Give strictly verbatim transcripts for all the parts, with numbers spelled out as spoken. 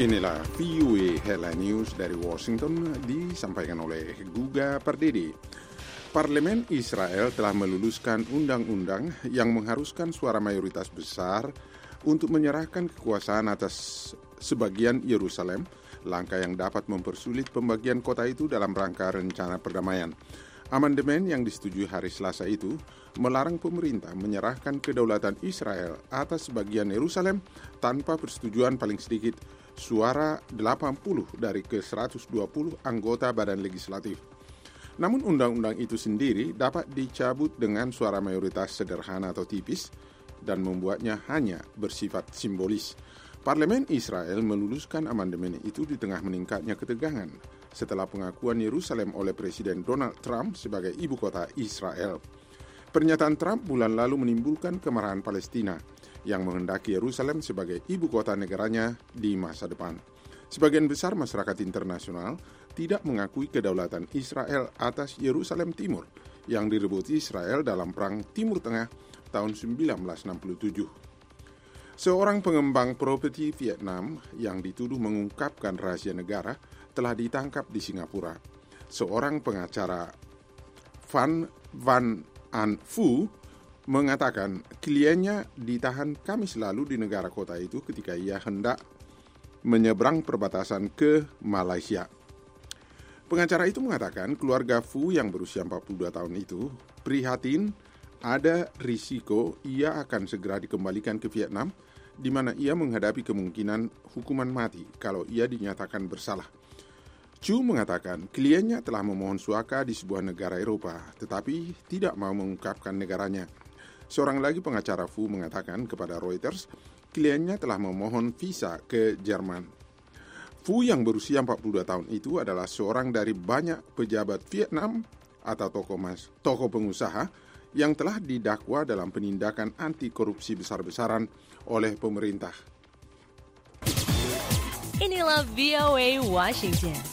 Inilah V O A Headline News dari Washington disampaikan oleh Guga Pardede. Parlemen Israel telah meluluskan undang-undang yang mengharuskan suara mayoritas besar untuk menyerahkan kekuasaan atas sebagian Yerusalem, langkah yang dapat mempersulit pembagian kota itu dalam rangka rencana perdamaian. Amandemen yang disetujui hari Selasa itu melarang pemerintah menyerahkan kedaulatan Israel atas sebagian Yerusalem tanpa persetujuan paling sedikit suara delapan puluh dari ke seratus dua puluh anggota badan legislatif. Namun undang-undang itu sendiri dapat dicabut dengan suara mayoritas sederhana atau tipis dan membuatnya hanya bersifat simbolis. Parlemen Israel meluluskan amandemen itu di tengah meningkatnya ketegangan setelah pengakuan Yerusalem oleh Presiden Donald Trump sebagai ibu kota Israel. Pernyataan Trump bulan lalu menimbulkan kemarahan Palestina yang menghendaki Yerusalem sebagai ibu kota negaranya di masa depan. Sebagian besar masyarakat internasional tidak mengakui kedaulatan Israel atas Yerusalem Timur yang direbut Israel dalam Perang Timur Tengah tahun seribu sembilan ratus enam puluh tujuh. Seorang pengembang properti Vietnam yang dituduh mengungkapkan rahasia negara telah ditangkap di Singapura. Seorang pengacara Van Van An Phu mengatakan kliennya ditahan Kamis lalu di negara kota itu ketika ia hendak menyeberang perbatasan ke Malaysia. Pengacara itu mengatakan keluarga Phu yang berusia empat puluh dua tahun itu prihatin ada risiko ia akan segera dikembalikan ke Vietnam, di mana ia menghadapi kemungkinan hukuman mati kalau ia dinyatakan bersalah. Chu mengatakan kliennya telah memohon suaka di sebuah negara Eropa, tetapi tidak mau mengungkapkan negaranya. Seorang lagi pengacara Phu mengatakan kepada Reuters, kliennya telah memohon visa ke Jerman. Phu yang berusia empat puluh dua tahun itu adalah seorang dari banyak pejabat Vietnam atau tokoh, mas, tokoh pengusaha yang telah didakwa dalam penindakan anti korupsi besar-besaran oleh pemerintah. Inilah V O A Washington.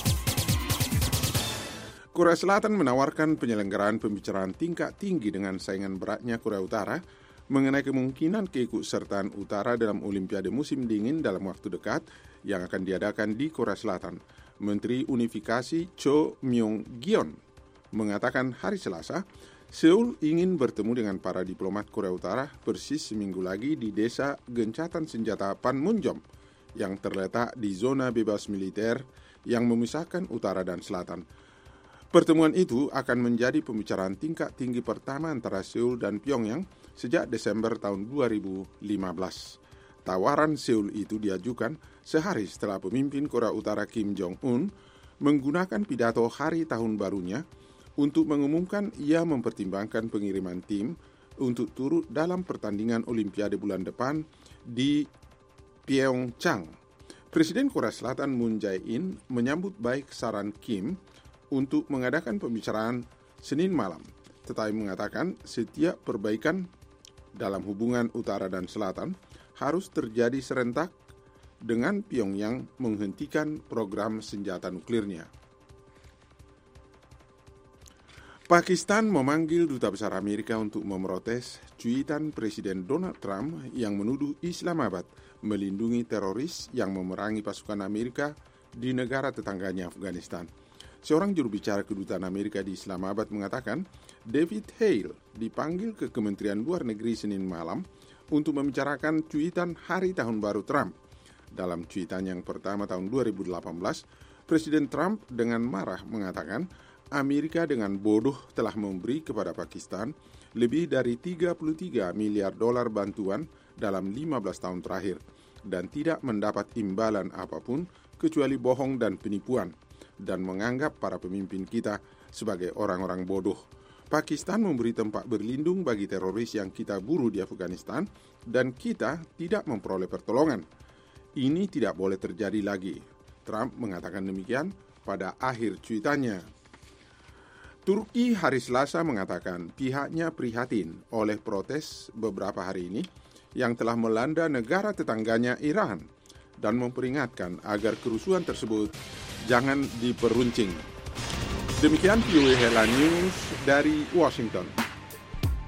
Korea Selatan menawarkan penyelenggaraan pembicaraan tingkat tinggi dengan saingan beratnya Korea Utara mengenai kemungkinan keikutsertaan Utara dalam Olimpiade musim dingin dalam waktu dekat yang akan diadakan di Korea Selatan. Menteri Unifikasi Cho Myong-gyon mengatakan hari Selasa, Seoul ingin bertemu dengan para diplomat Korea Utara persis seminggu lagi di desa gencatan senjata Panmunjom yang terletak di zona bebas militer yang memisahkan utara dan selatan. Pertemuan itu akan menjadi pembicaraan tingkat tinggi pertama antara Seoul dan Pyongyang sejak Desember tahun dua ribu lima belas. Tawaran Seoul itu diajukan sehari setelah pemimpin Korea Utara Kim Jong-un menggunakan pidato hari tahun barunya untuk mengumumkan ia mempertimbangkan pengiriman tim untuk turut dalam pertandingan Olimpiade bulan depan di Pyeongchang. Presiden Korea Selatan Moon Jae-in menyambut baik saran Kim untuk mengadakan pembicaraan Senin malam, tetapi mengatakan setiap perbaikan dalam hubungan utara dan selatan harus terjadi serentak dengan Pyongyang menghentikan program senjata nuklirnya. Pakistan memanggil Duta Besar Amerika untuk memprotes cuitan Presiden Donald Trump yang menuduh Islamabad melindungi teroris yang memerangi pasukan Amerika di negara tetangganya Afghanistan. Seorang juru bicara kedutaan Amerika di Islamabad mengatakan David Hale dipanggil ke Kementerian Luar Negeri Senin malam untuk membicarakan cuitan hari tahun baru Trump. Dalam cuitan yang pertama tahun dua ribu delapan belas, Presiden Trump dengan marah mengatakan Amerika dengan bodoh telah memberi kepada Pakistan lebih dari tiga puluh tiga miliar dolar bantuan dalam lima belas tahun terakhir dan tidak mendapat imbalan apapun kecuali bohong dan penipuan, dan menganggap para pemimpin kita sebagai orang-orang bodoh. Pakistan memberi tempat berlindung bagi teroris yang kita buru di Afghanistan dan kita tidak memperoleh pertolongan. Ini tidak boleh terjadi lagi. Trump mengatakan demikian pada akhir cuitannya. Turki hari Selasa mengatakan pihaknya prihatin oleh protes beberapa hari ini yang telah melanda negara tetangganya Iran dan memperingatkan agar kerusuhan tersebut jangan diperuncing. Demikian V O A Headline News dari Washington.